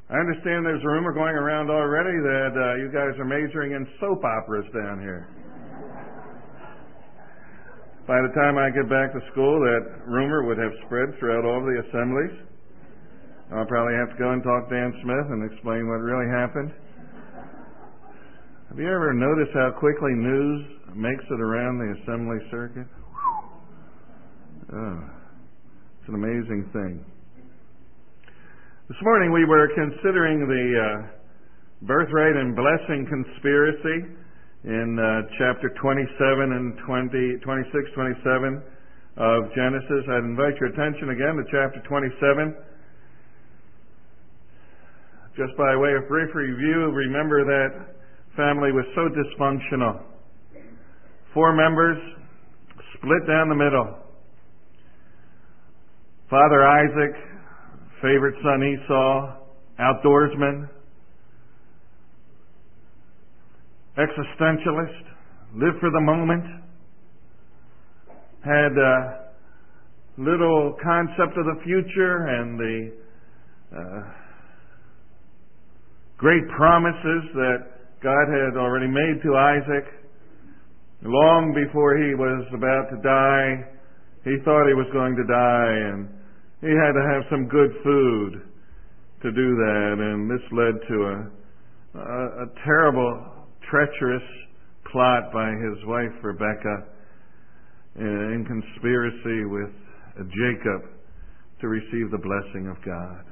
I understand there's a rumor going around already that you guys are majoring in soap operas down here. By the time I get back to school, that rumor would have spread throughout all the assemblies. I'll probably have to go and talk to Dan Smith and explain what really happened. Have you ever noticed how quickly news makes it around the assembly circuit? Oh, it's an amazing thing. This morning we were considering the birthright and blessing conspiracy in chapter 27 and 26, 27 of Genesis. I'd invite your attention again to chapter 27. Just by way of brief review, remember that family was so dysfunctional. 4 members split down the middle. Father Isaac, favorite son Esau, outdoorsman, existentialist, lived for the moment, had little concept of the future and the great promises that God had already made to Isaac. Long before he was about to die, he thought he was going to die, and he had to have some good food to do that, and this led to a terrible, treacherous plot by his wife Rebekah in conspiracy with Jacob to receive the blessing of God.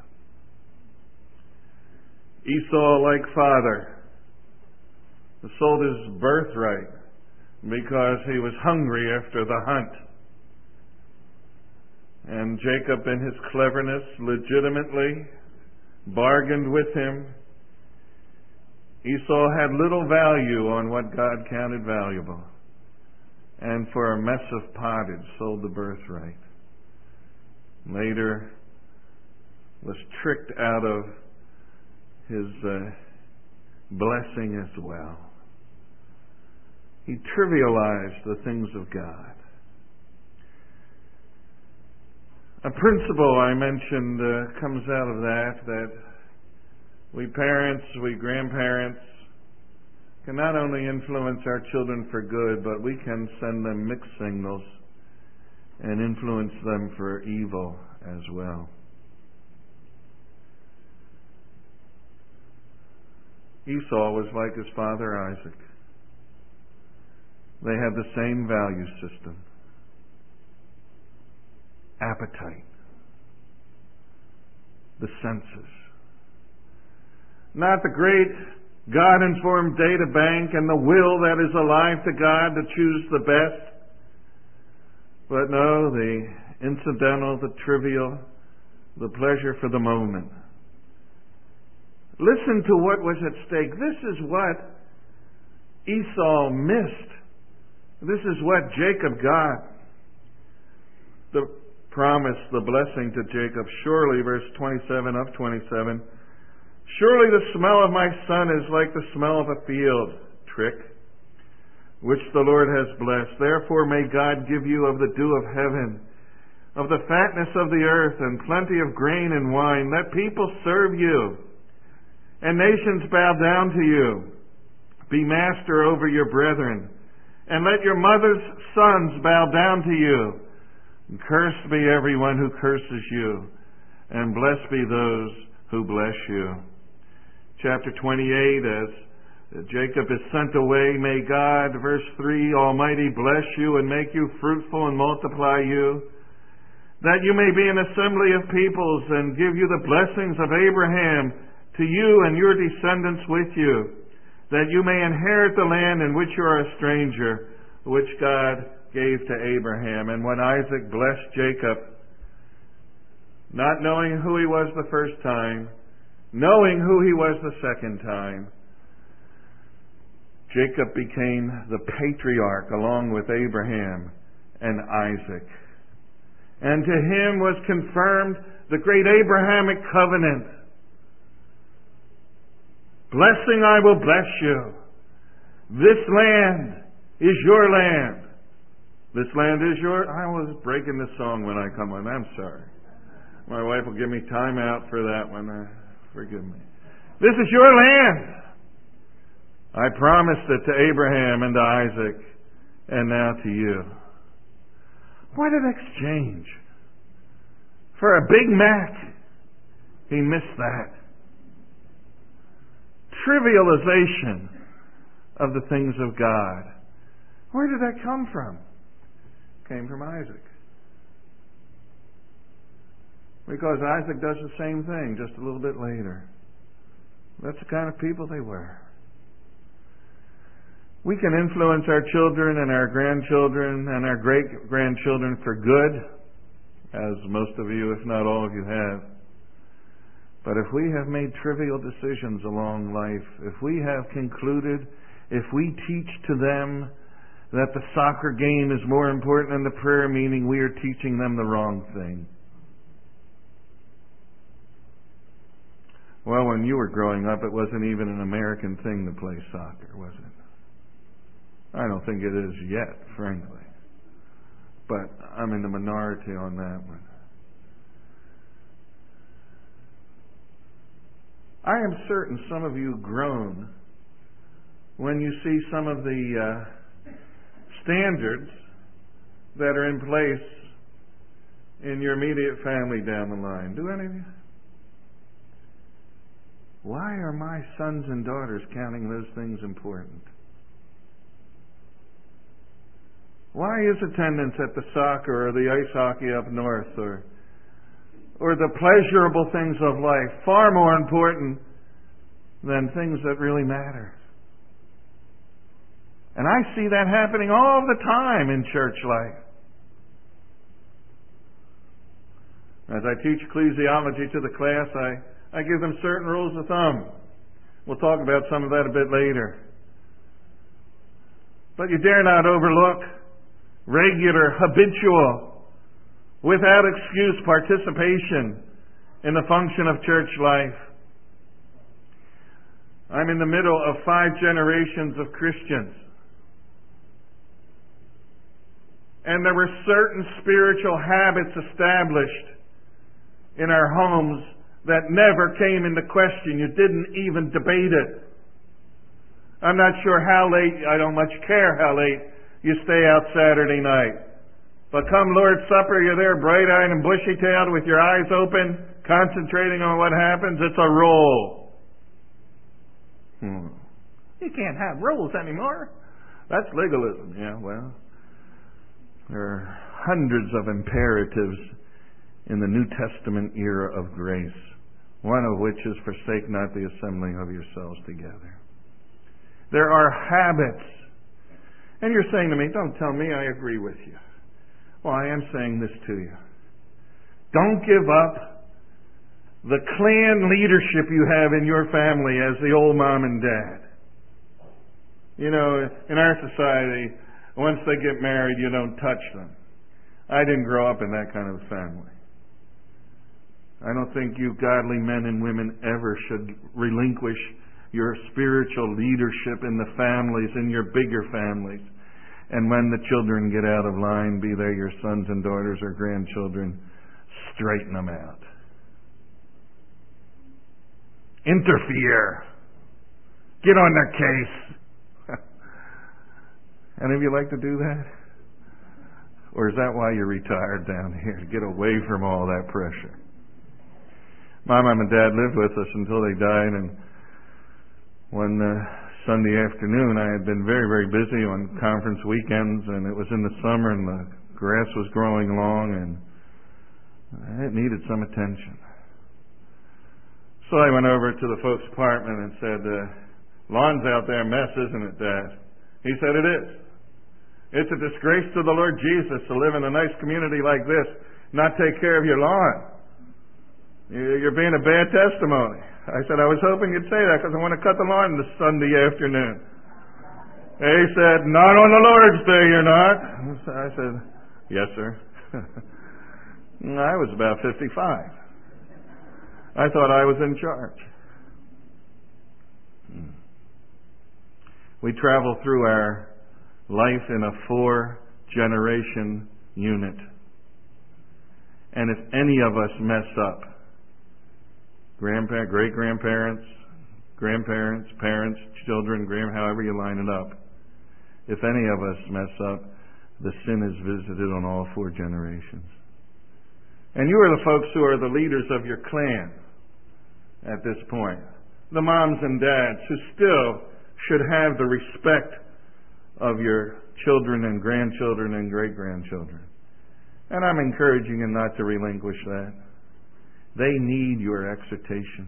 Esau, like father, sold his birthright because he was hungry after the hunt. And Jacob, in his cleverness, legitimately bargained with him. Esau had little value on what God counted valuable, and for a mess of pottage sold the birthright. Later was tricked out of his blessing as well. He trivialized the things of God. A principle I mentioned comes out of that we parents, we grandparents can not only influence our children for good, but we can send them mixed signals and influence them for evil as well. Esau was like his father Isaac. They had the same value system. Appetite. The senses. Not the great God-informed data bank and the will that is alive to God to choose the best. But no, the incidental, the trivial, the pleasure for the moment. Listen to what was at stake. This is what Esau missed. This is what Jacob got. The promise, the blessing to Jacob. Surely, verse 27 of 27, surely the smell of my son is like the smell of a field, trick, which the Lord has blessed. Therefore may God give you of the dew of heaven, of the fatness of the earth, and plenty of grain and wine. Let people serve you, and nations bow down to you. Be master over your brethren, and let your mother's sons bow down to you. And cursed be everyone who curses you, and blessed be those who bless you. Chapter 28, as Jacob is sent away, may God, verse 3, Almighty bless you and make you fruitful and multiply you, that you may be an assembly of peoples and give you the blessings of Abraham to you and your descendants with you, that you may inherit the land in which you are a stranger, which God gave to Abraham. And when Isaac blessed Jacob, not knowing who he was the first time, knowing who he was the second time, Jacob became the patriarch along with Abraham and Isaac. And to him was confirmed the great Abrahamic covenant. Blessing I will bless you. This land is your land. This land is your... I was breaking this song when I come on. I'm sorry. My wife will give me time out for that one. Forgive me. This is your land. I promised it to Abraham and to Isaac, and now to you. What an exchange. For a Big Mac, he missed that. Trivialization of the things of God. Where did that come from? It came from Isaac. Because Isaac does the same thing just a little bit later. That's the kind of people they were. We can influence our children and our grandchildren and our great-grandchildren for good, as most of you, if not all of you, have. But if we have made trivial decisions along life, if we have concluded, if we teach to them that the soccer game is more important than the prayer meeting, we are teaching them the wrong thing. Well, when you were growing up, it wasn't even an American thing to play soccer, was it? I don't think it is yet, frankly. But I'm in the minority on that one. I am certain some of you groan when you see some of the standards that are in place in your immediate family down the line. Do any of you? Why are my sons and daughters counting those things important? Why is attendance at the soccer or the ice hockey up north or the pleasurable things of life far more important than things that really matter? And I see that happening all the time in church life. As I teach ecclesiology to the class, I give them certain rules of thumb. We'll talk about some of that a bit later. But you dare not overlook regular, habitual, without excuse participation in the function of church life. I'm in the middle of 5 generations of Christians. And there were certain spiritual habits established in our homes that never came into question. You didn't even debate it. I'm not sure how late, I don't much care how late you stay out Saturday night. But come Lord's Supper, you're there bright-eyed and bushy-tailed with your eyes open, concentrating on what happens. It's a roll. You can't have rules anymore. That's legalism. Yeah, well, there are hundreds of imperatives in the New Testament era of grace, one of which is forsake not the assembling of yourselves together. There are habits. And you're saying to me, don't tell me I agree with you. Well, I am saying this to you. Don't give up the clan leadership you have in your family as the old mom and dad. You know, in our society, once they get married, you don't touch them. I didn't grow up in that kind of family. I don't think you godly men and women ever should relinquish your spiritual leadership in the families, in your bigger families. And when the children get out of line, be they your sons and daughters or grandchildren, straighten them out. Interfere. Get on their case. Any of you like to do that? Or is that why you're retired down here, to get away from all that pressure? My mom and dad lived with us until they died, and one Sunday afternoon I had been very, very busy on conference weekends, and it was in the summer and the grass was growing long and it needed some attention. So I went over to the folks' apartment and said, lawn's out there a mess, isn't it, Dad? He said, it is. It's a disgrace to the Lord Jesus to live in a nice community like this, not take care of your lawn. You're being a bad testimony. I said, I was hoping you'd say that because I want to cut the lawn this Sunday afternoon. He said, not on the Lord's Day, you're not. I said, yes, sir. I was about 55. I thought I was in charge. We travel through our life in a 4-generation unit. And if any of us mess up, great-grandparents, grandparents, parents, children, however you line it up. If any of us mess up, the sin is visited on all 4 generations. And you are the folks who are the leaders of your clan at this point. The moms and dads who still should have the respect of your children and grandchildren and great-grandchildren. And I'm encouraging you not to relinquish that. They need your exhortation.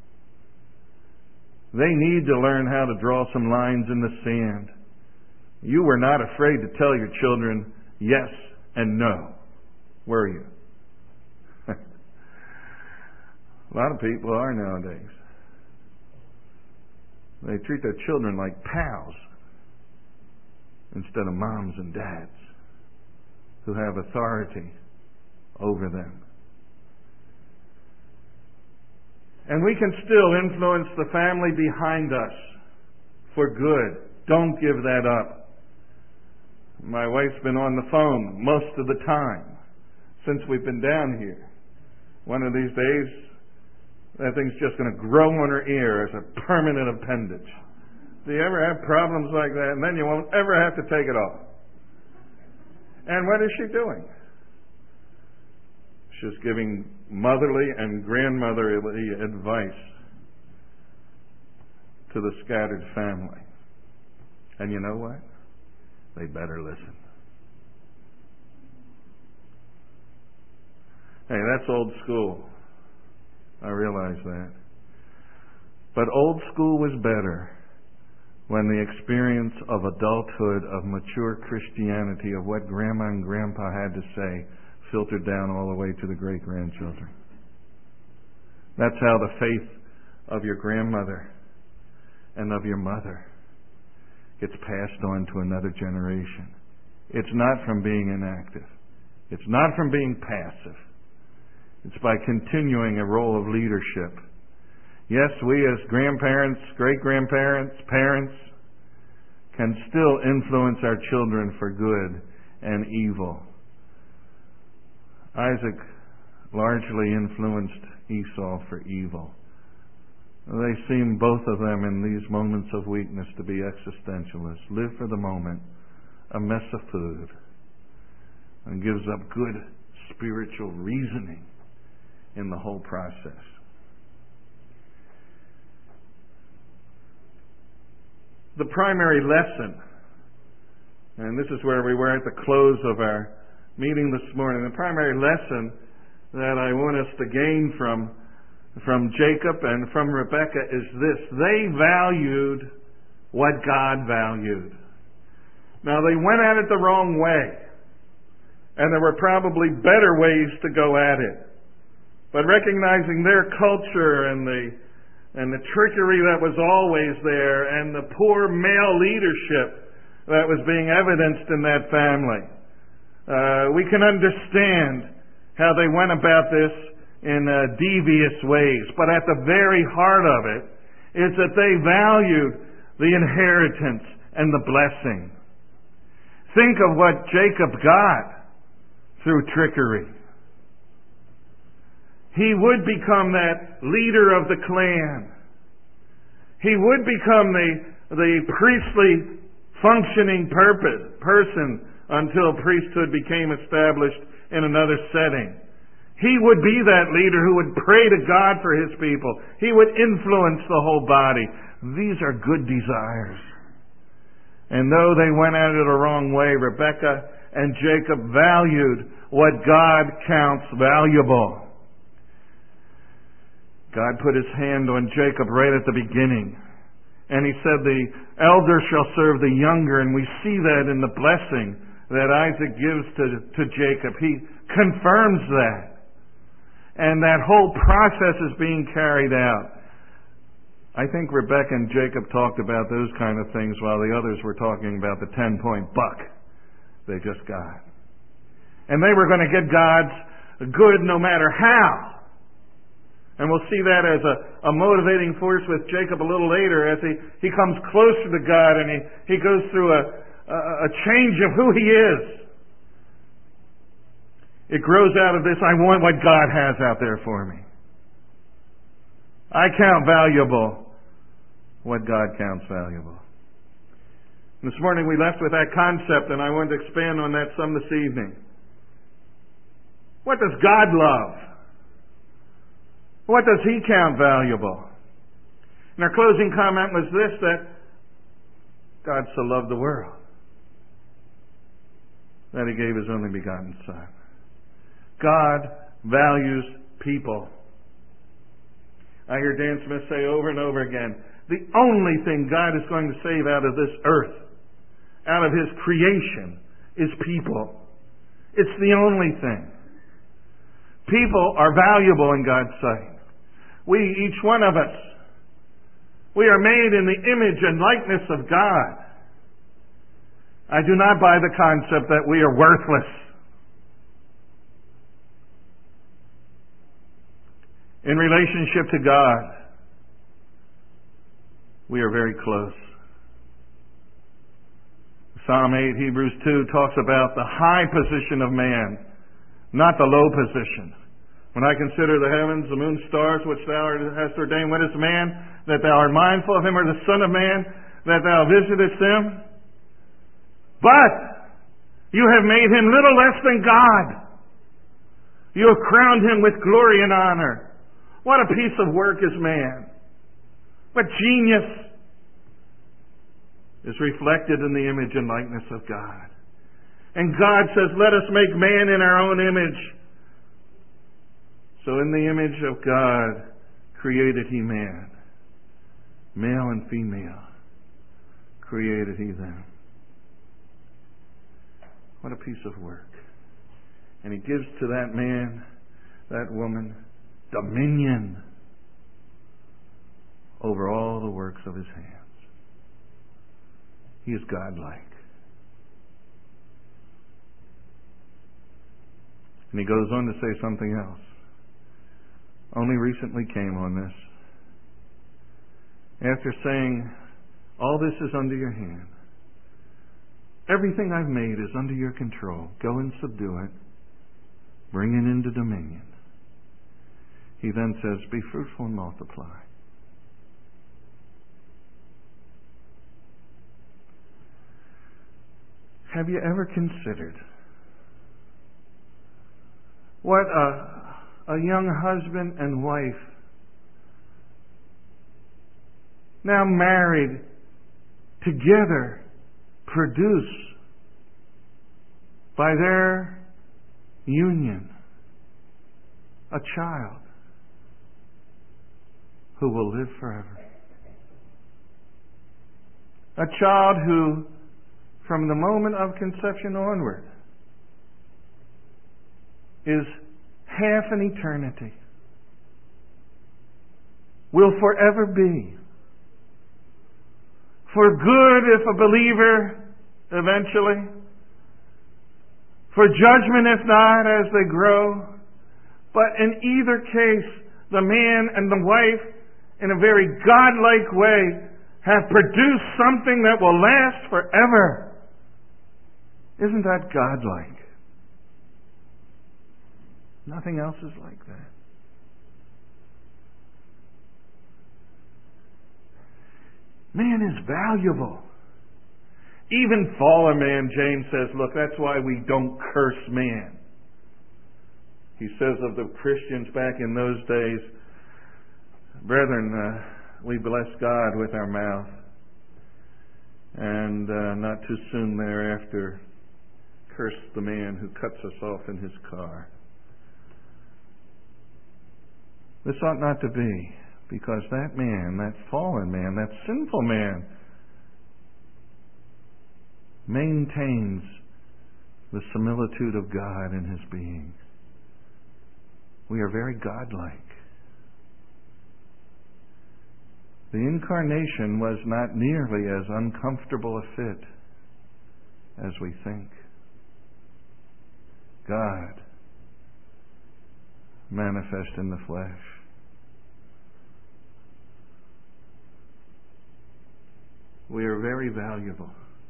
They need to learn how to draw some lines in the sand. You were not afraid to tell your children yes and no, were you? A lot of people are nowadays. They treat their children like pals instead of moms and dads who have authority over them. And we can still influence the family behind us for good. Don't give that up. My wife's been on the phone most of the time since we've been down here. One of these days, that thing's just going to grow on her ear as a permanent appendage. Do you ever have problems like that? And then you won't ever have to take it off. And what is she doing? She's giving motherly and grandmotherly advice to the scattered family. And you know what? They better listen. Hey, that's old school. I realize that. But old school was better when the experience of adulthood, of mature Christianity, of what Grandma and Grandpa had to say, filtered down all the way to the great-grandchildren. That's how the faith of your grandmother and of your mother gets passed on to another generation. It's not from being inactive. It's not from being passive. It's by continuing a role of leadership. Yes, we as grandparents, great-grandparents, parents, can still influence our children for good and evil. Isaac largely influenced Esau for evil. They seem, both of them, in these moments of weakness to be existentialists. Live for the moment, a mess of food, and gives up good spiritual reasoning in the whole process. The primary lesson, and this is where we were at the close of our meeting this morning, the primary lesson that I want us to gain from Jacob and from Rebekah is this: they valued what God valued. Now, they went at it the wrong way, and there were probably better ways to go at it. But recognizing their culture and the trickery that was always there, and the poor male leadership that was being evidenced in that family, we can understand how they went about this in devious ways. But at the very heart of it is that they valued the inheritance and the blessing. Think of what Jacob got through trickery. He would become that leader of the clan. He would become the priestly functioning person until priesthood became established in another setting. He would be that leader who would pray to God for his people. He would influence the whole body. These are good desires. And though they went at it a wrong way, Rebekah and Jacob valued what God counts valuable. God put his hand on Jacob right at the beginning. And he said, the elder shall serve the younger. And we see that in the blessing that Isaac gives to Jacob. He confirms that. And that whole process is being carried out. I think Rebekah and Jacob talked about those kind of things while the others were talking about the 10-point buck they just got. And they were going to get God's good no matter how. And we'll see that as a motivating force with Jacob a little later as he comes closer to God and he goes through a change of who he is. It grows out of this: I want what God has out there for me. I count valuable what God counts valuable. This morning we left with that concept, and I want to expand on that some this evening. What does God love? What does He count valuable? And our closing comment was this, that God so loved the world that He gave His only begotten Son. God values people. I hear Dan Smith say over and over again, the only thing God is going to save out of this earth, out of His creation, is people. It's the only thing. People are valuable in God's sight. We, each one of us, we are made in the image and likeness of God. I do not buy the concept that we are worthless. In relationship to God, we are very close. Psalm 8, Hebrews 2 talks about the high position of man, not the low position. When I consider the heavens, the moon, stars, which thou hast ordained, what is man, that thou art mindful of him, or the Son of Man, that thou visitest him? But you have made him little less than God. You have crowned him with glory and honor. What a piece of work is man. What genius is reflected in the image and likeness of God. And God says, let us make man in our own image. So in the image of God created He man. Male and female created He them. What a piece of work. And He gives to that man, that woman, dominion over all the works of His hands. He is godlike. And He goes on to say something else. Only recently came on this. After saying, all this is under your hand. Everything I've made is under your control. Go and subdue it. Bring it into dominion. He then says, be fruitful and multiply. Have you ever considered what a young husband and wife, now married, together, produce by their union a child who will live forever? A child who, from the moment of conception onward, is half an eternity, will forever be. For good if a believer eventually, for judgment if not as they grow, but in either case, the man and the wife, in a very godlike way, have produced something that will last forever. Isn't that godlike? Nothing else is like that. Man is valuable. Even fallen man, James says, look, that's why we don't curse man. He says of the Christians back in those days, brethren, we bless God with our mouth, and not too soon thereafter curse the man who cuts us off in his car. This ought not to be, because that man, that fallen man, that sinful man, maintains the similitude of God in his being. We are very godlike. The incarnation was not nearly as uncomfortable a fit as we think. God manifest in the flesh. We are very valuable.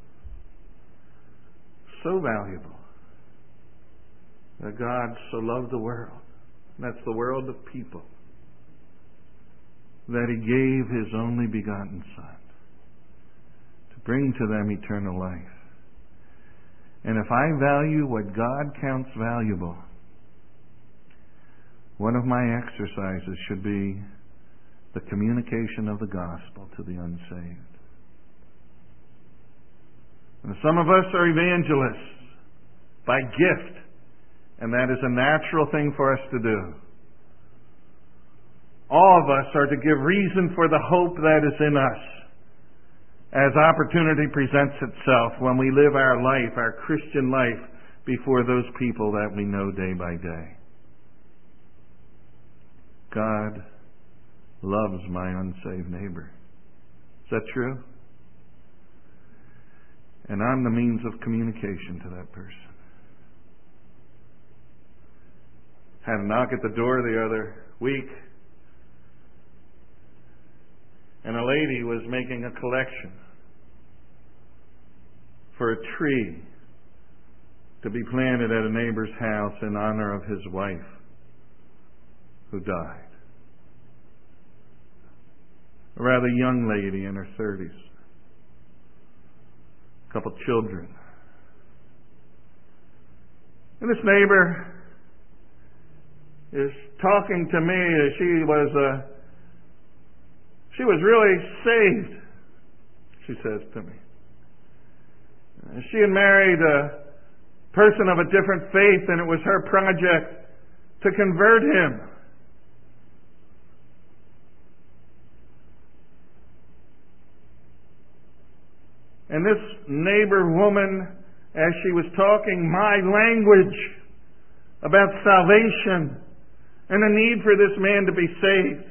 So valuable that God so loved the world. That's the world of people. that He gave His only begotten Son to bring to them eternal life. And if I value what God counts valuable, one of my exercises should be the communication of the gospel to the unsaved. And some of us are evangelists by gift, and that is a natural thing for us to do. All of us are to give reason for the hope that is in us as opportunity presents itself when we live our life, our Christian life, before those people that we know day by day. God loves my unsaved neighbor. Is that true? And I'm the means of communication to that person. Had a knock at the door the other week, and a lady was making a collection for a tree to be planted at a neighbor's house in honor of his wife who died. A rather young lady in her 30s. A couple children. And this neighbor is talking to me as she was really saved, she says to me. She had married a person of a different faith, and it was her project to convert him. And this neighbor woman, as she was talking my language about salvation and the need for this man to be saved,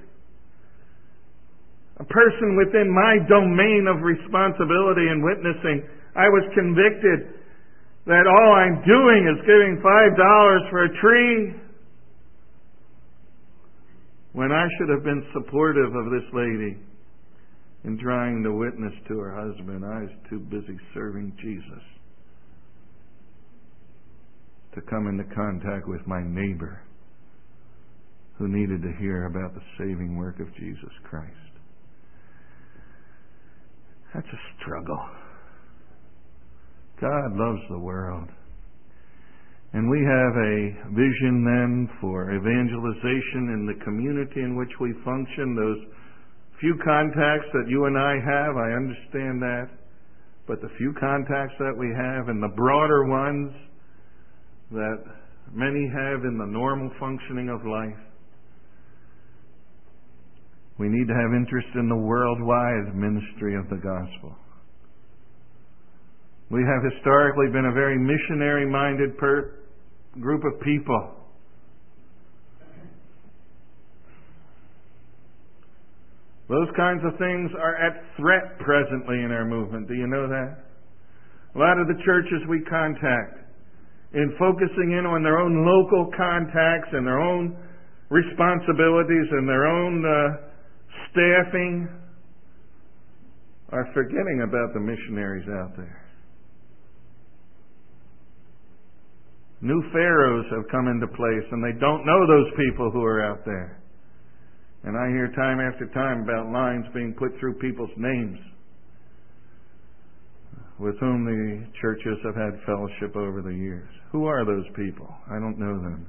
a person within my domain of responsibility and witnessing, I was convicted that all I'm doing is giving $5 for a tree when I should have been supportive of this lady in trying to witness to her husband. I was too busy serving Jesus to come into contact with my neighbor who needed to hear about the saving work of Jesus Christ. That's a struggle. God loves the world. And we have a vision then for evangelization in the community in which we function. Those few contacts that you and I have, I understand that. But the few contacts that we have and the broader ones that many have in the normal functioning of life, we need to have interest in the worldwide ministry of the gospel. We have historically been a very missionary-minded group of people. Those kinds of things are at threat presently in our movement. Do you know that? A lot of the churches we contact, in focusing in on their own local contacts and their own responsibilities and their own staffing, are forgetting about the missionaries out there. New pharaohs have come into place, and they don't know those people who are out there. And I hear time after time about lines being put through people's names with whom the churches have had fellowship over the years. Who are those people? I don't know them.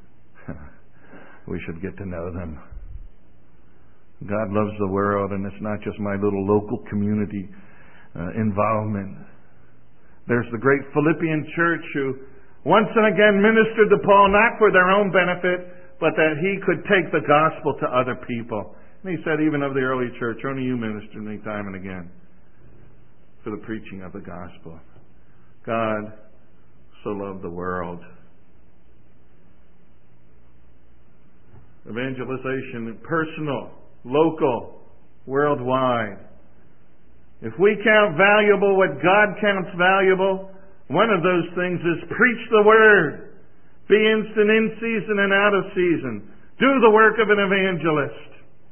We should get to know them. God loves the world, and it's not just my little local community involvement. There's the great Philippian church who once and again ministered to Paul, not for their own benefit, but that he could take the gospel to other people. And he said, even of the early church, only you ministered me time and again for the preaching of the gospel. God so loved the world. Evangelization, personal, local, worldwide. If we count valuable what God counts valuable, one of those things is preach the word. Be instant in season and out of season. Do the work of an evangelist.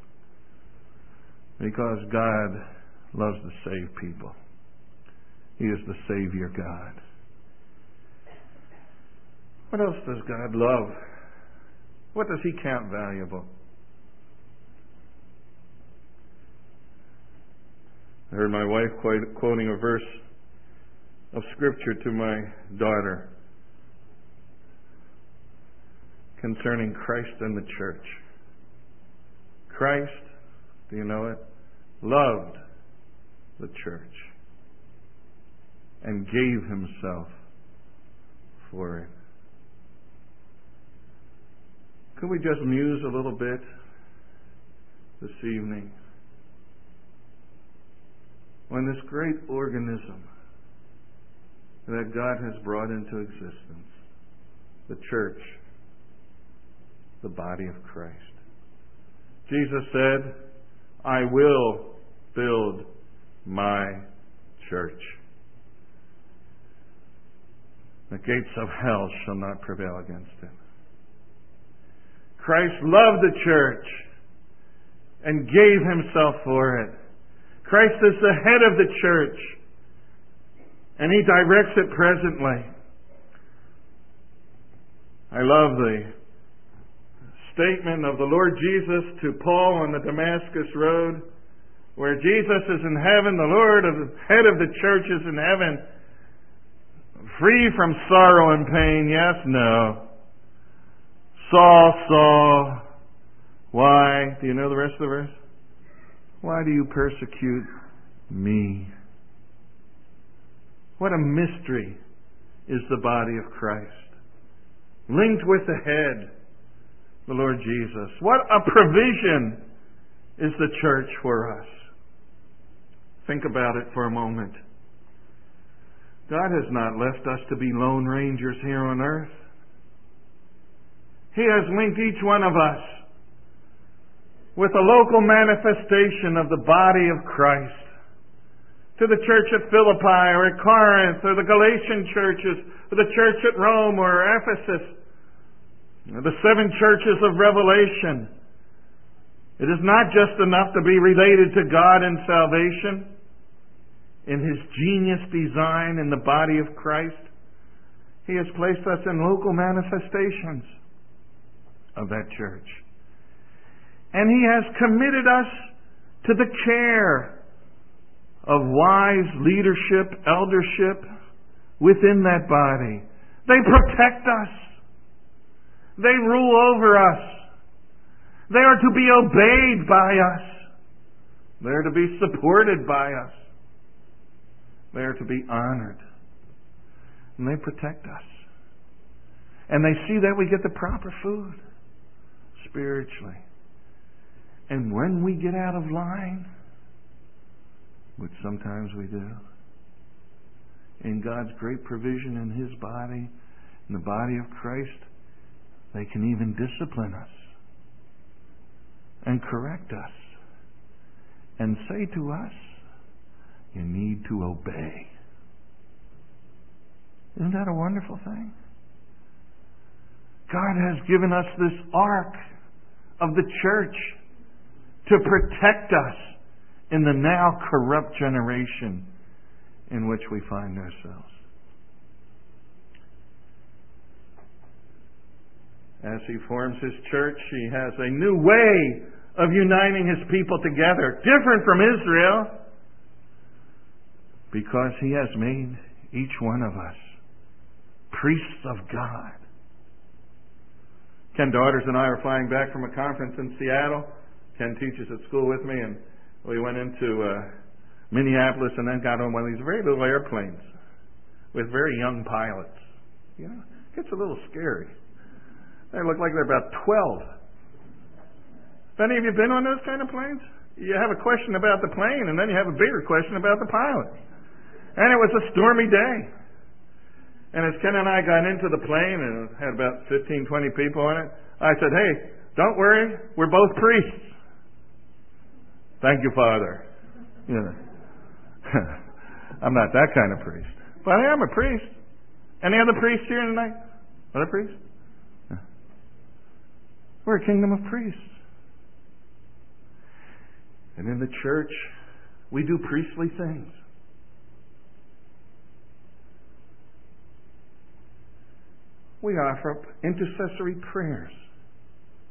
Because God loves to save people. He is the Savior God. What else does God love? What does He count valuable? I heard my wife quoting a verse of Scripture to my daughter concerning Christ and the church. Christ, do you know it, loved the church and gave himself for it. Could we just muse a little bit this evening when this great organism that God has brought into existence, the church, the body of Christ. Jesus said, I will build my church. The gates of hell shall not prevail against it. Christ loved the church and gave himself for it. Christ is the head of the church, and he directs it presently. I love the statement of the Lord Jesus to Paul on the Damascus Road, where Jesus is in heaven, the Lord, head of the church, is in heaven, free from sorrow and pain. Yes, no. Saul, Saul, why? Do you know the rest of the verse? Why do you persecute me? What a mystery is the body of Christ, linked with the head, the Lord Jesus. What a provision is the church for us. Think about it for a moment. God has not left us to be lone rangers here on earth. He has linked each one of us with a local manifestation of the body of Christ. To the church at Philippi or at Corinth or the Galatian churches or the church at Rome or Ephesus, or the 7 churches of Revelation. It is not just enough to be related to God in salvation, in His genius design in the body of Christ. He has placed us in local manifestations of that church. And He has committed us to the care of wise leadership, eldership within that body. They protect us. They rule over us. They are to be obeyed by us. They are to be supported by us. They are to be honored. And they protect us. And they see that we get the proper food spiritually. And when we get out of line, which sometimes we do, in God's great provision in His body, in the body of Christ, they can even discipline us and correct us and say to us, you need to obey. Isn't that a wonderful thing? God has given us this ark of the church to protect us in the now corrupt generation in which we find ourselves. As He forms His church, He has a new way of uniting His people together, different from Israel, because He has made each one of us priests of God. Ken Daughters and I are flying back from a conference in Seattle. Ken teaches at school with me, and we went into Minneapolis and then got on one of these very little airplanes with very young pilots. You know, it gets a little scary. They look like they're about 12. Have any of you been on those kind of planes? You have a question about the plane, and then you have a bigger question about the pilot. And it was a stormy day. And as Ken and I got into the plane, and it had about 15, 20 people on it, I said, hey, don't worry, we're both priests. Thank you, Father. You know, I'm not that kind of priest. But I am a priest. Any other priests here tonight? Other priests? We're a kingdom of priests. And in the church, we do priestly things. We offer up intercessory prayers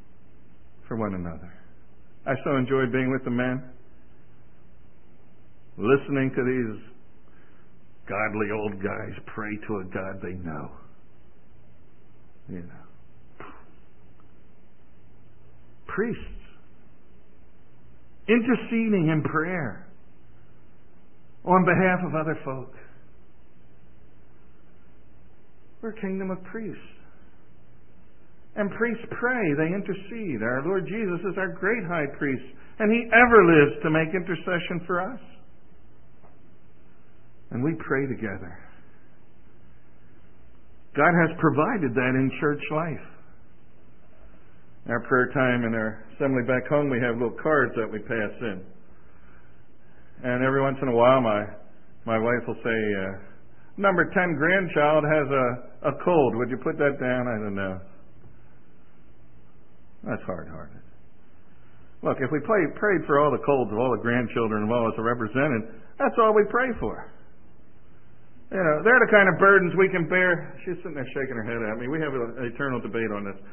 for one another. I so enjoyed being with the men. listening to these godly old guys pray to a God they know. You know. Priests interceding in prayer on behalf of other folk. We're a kingdom of priests. And priests pray, they intercede. Our Lord Jesus is our great high priest, and He ever lives to make intercession for us. And we pray together. God has provided that in church life. Our prayer time in our assembly back home, we have little cards that we pass in. And every once in a while, my wife will say, number 10 grandchild has a cold. Would you put that down? I don't know. That's hard-hearted. Look, if we prayed for all the colds of all the grandchildren of all us are represented, that's all we pray for. You know, they're the kind of burdens we can bear. She's sitting there shaking her head at me. We have an eternal debate on this.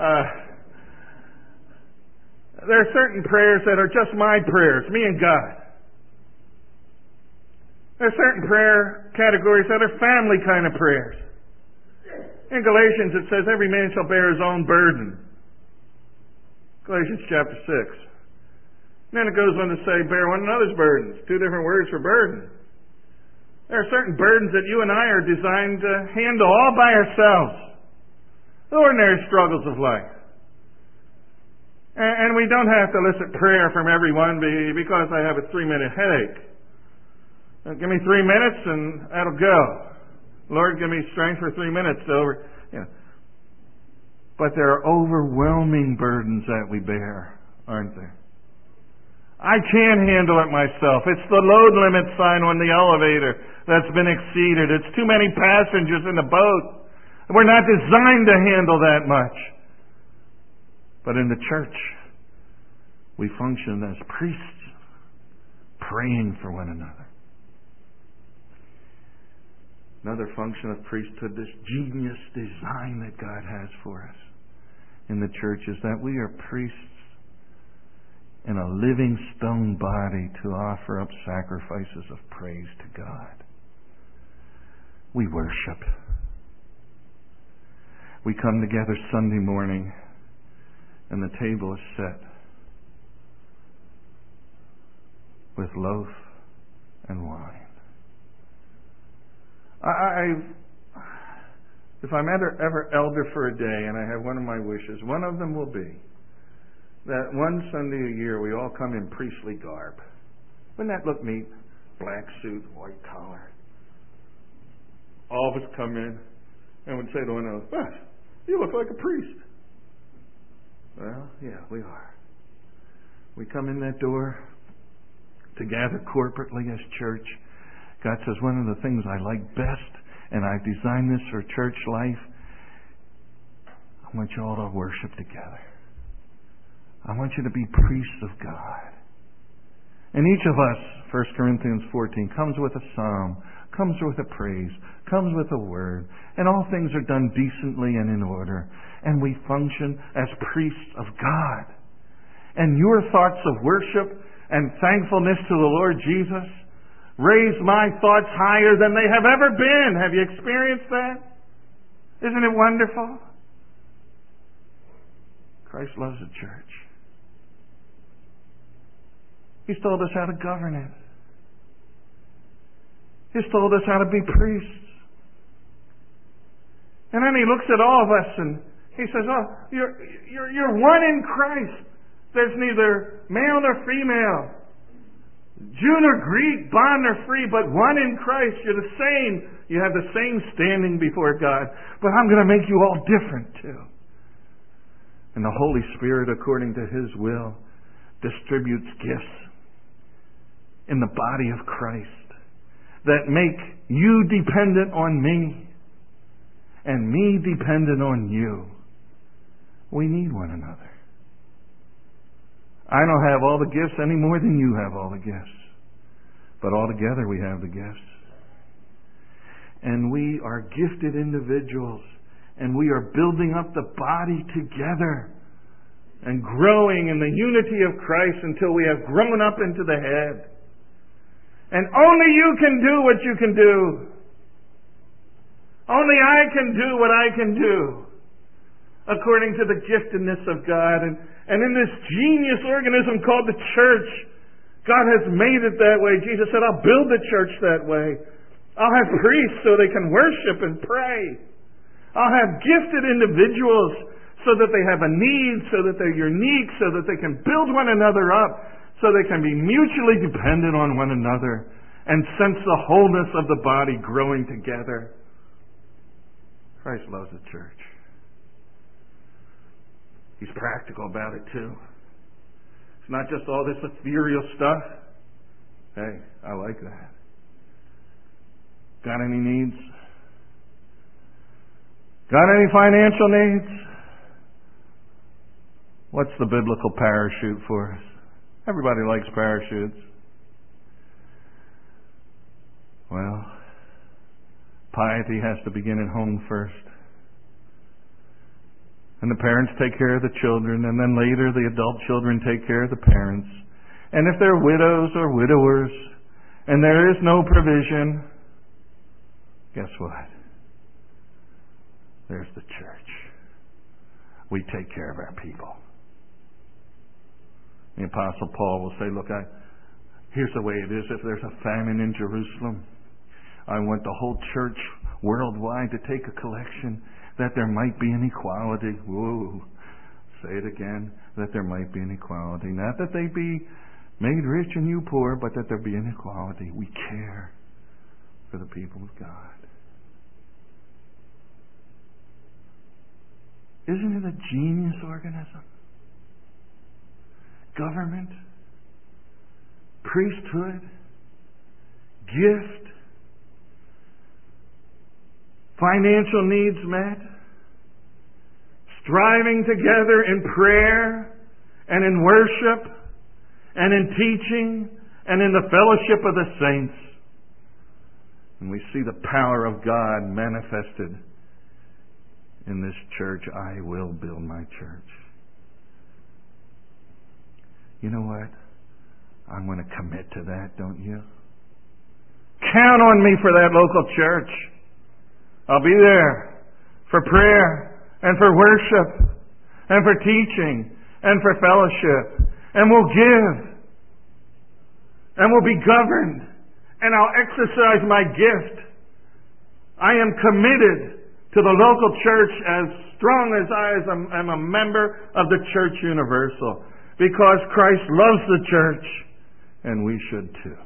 There are certain prayers that are just my prayers, me and God. There are certain prayer categories that are family kind of prayers. In Galatians it says, every man shall bear his own burden. Galatians chapter 6. And then it goes on to say, bear one another's burdens. 2 different words for burden. There are certain burdens that you and I are designed to handle all by ourselves. The ordinary struggles of life. And we don't have to elicit prayer from everyone because I have a 3-minute headache. Give me 3 minutes and that'll go. Lord, give me strength for 3 minutes over. You know. But there are overwhelming burdens that we bear, aren't there? I can't handle it myself. It's the load limit sign on the elevator that's been exceeded. It's too many passengers in the boat. We're not designed to handle that much. But in the church, we function as priests, praying for one another. Another function of priesthood, this genius design that God has for us in the church, is that we are priests in a living stone body to offer up sacrifices of praise to God. We worship. We come together Sunday morning and the table is set with loaf and wine. If I'm ever elder for a day and I have one of my wishes, one of them will be that one Sunday a year we all come in priestly garb. Wouldn't that look neat? Black suit, white collar. All of us come in and would say to one another, you look like a priest. Well, yeah, we are. We come in that door to gather corporately as church. God says one of the things I like best, and I've designed this for church life, I want you all to worship together. I want you to be priests of God. And each of us, 1 Corinthians 14, comes with a psalm, comes with a praise, comes with a word, and all things are done decently and in order. And we function as priests of God. And your thoughts of worship and thankfulness to the Lord Jesus raise my thoughts higher than they have ever been. Have you experienced that? Isn't it wonderful? Christ loves the church. He's told us how to govern it. He's told us how to be priests. And then He looks at all of us and He says, you're one in Christ. There's neither male nor female, Jew nor Greek, bond nor free, but one in Christ. You're the same. You have the same standing before God. But I'm going to make you all different too. And the Holy Spirit, according to His will, distributes gifts in the body of Christ that make you dependent on me and me dependent on you. We need one another. I don't have all the gifts any more than you have all the gifts. But all together we have the gifts. And we are gifted individuals. And we are building up the body together. And growing in the unity of Christ until we have grown up into the head. And only you can do what you can do. Only I can do what I can do, according to the giftedness of God. And in this genius organism called the church, God has made it that way. Jesus said, I'll build the church that way. I'll have priests so they can worship and pray. I'll have gifted individuals so that they have a need, so that they're unique, so that they can build one another up, so they can be mutually dependent on one another and sense the wholeness of the body growing together. Christ loves the church. He's practical about it too. It's not just all this ethereal stuff. Hey, I like that. Got any needs? Got any financial needs? What's the biblical parachute for us? Everybody likes parachutes. Well, piety has to begin at home first. And the parents take care of the children, and then later the adult children take care of the parents. And if they're widows or widowers, and there is no provision, guess what? There's the church. We take care of our people. The Apostle Paul will say, look, here's the way it is. If there's a famine in Jerusalem, I want the whole church worldwide to take a collection that there might be an equality. Whoa. Say it again. That there might be an equality. Not that they be made rich and you poor, but that there be an equality. We care for the people of God. Isn't it a genius organism? Government, priesthood, gift, financial needs met, striving together in prayer and in worship and in teaching and in the fellowship of the saints. And we see the power of God manifested in this church. I will build my church. You know what? I'm going to commit to that, don't you? Count on me for that local church. I'll be there for prayer and for worship and for teaching and for fellowship. And we'll give. And we'll be governed. And I'll exercise my gift. I am committed to the local church as strong as I am a member of the Church Universal. Because Christ loves the church, and we should too.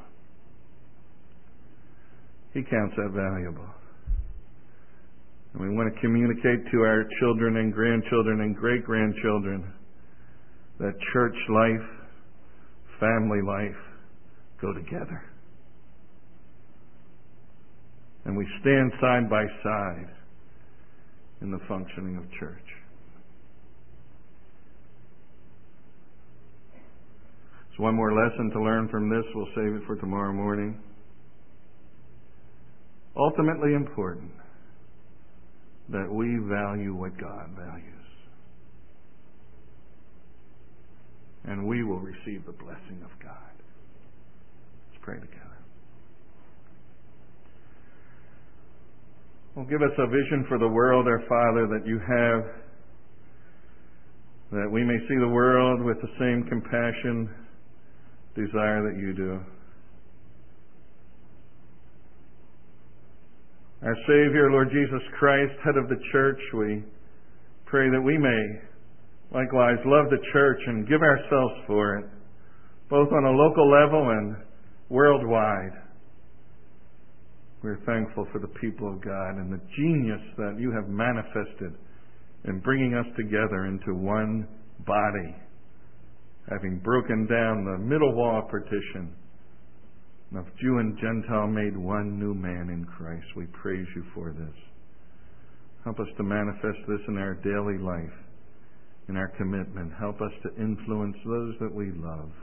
He counts that valuable. And we want to communicate to our children and grandchildren and great-grandchildren that church life, family life go together. And we stand side by side in the functioning of church. So one more lesson to learn from this. We'll save it for tomorrow morning. Ultimately important that we value what God values. And we will receive the blessing of God. Let's pray together. Well, give us a vision for the world, our Father, that you have, that we may see the world with the same compassion, desire that you do. Our Savior, Lord Jesus Christ, head of the church, we pray that we may likewise love the church and give ourselves for it, both on a local level and worldwide. We're thankful for the people of God and the genius that you have manifested in bringing us together into one body, having broken down the middle wall of partition, of Jew and Gentile made one new man in Christ. We praise you for this. Help us to manifest this in our daily life, in our commitment. Help us to influence those that we love.